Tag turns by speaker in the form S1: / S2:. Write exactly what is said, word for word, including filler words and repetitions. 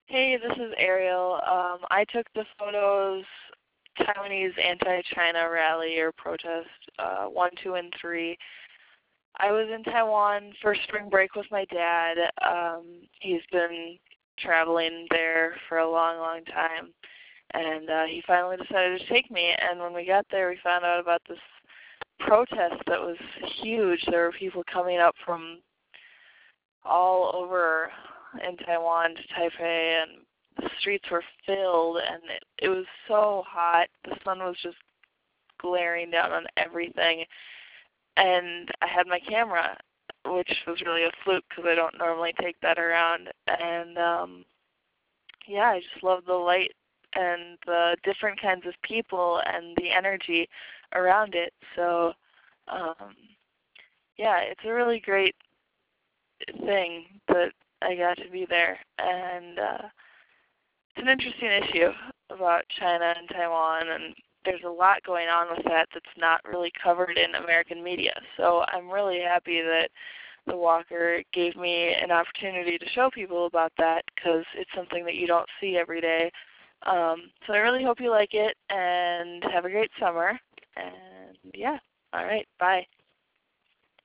S1: Hey, this is Ariel. Um, I took the photos, Taiwanese anti-China rally or protest, uh, one, two, and three. I was in Taiwan for spring break with my dad. Um, he's been traveling there for a long, long time, and uh, he finally decided to take me. And when we got there, we found out about this protest that was huge. There were people coming up from all over in Taiwan to Taipei, and the streets were filled, and it, it was so hot. The sun was just glaring down on everything, and I had my camera, which was really a fluke because I don't normally take that around, and um, yeah, I just love the light and the different kinds of people and the energy around it. So um, yeah, it's a really great thing that I got to be there, and uh, it's an interesting issue about China and Taiwan, and there's a lot going on with that that's not really covered in American media. So I'm really happy that the Walker gave me an opportunity to show people about that, because it's something that you don't see every day. Um, so I really hope you like it, and have a great summer. And yeah, all right, bye.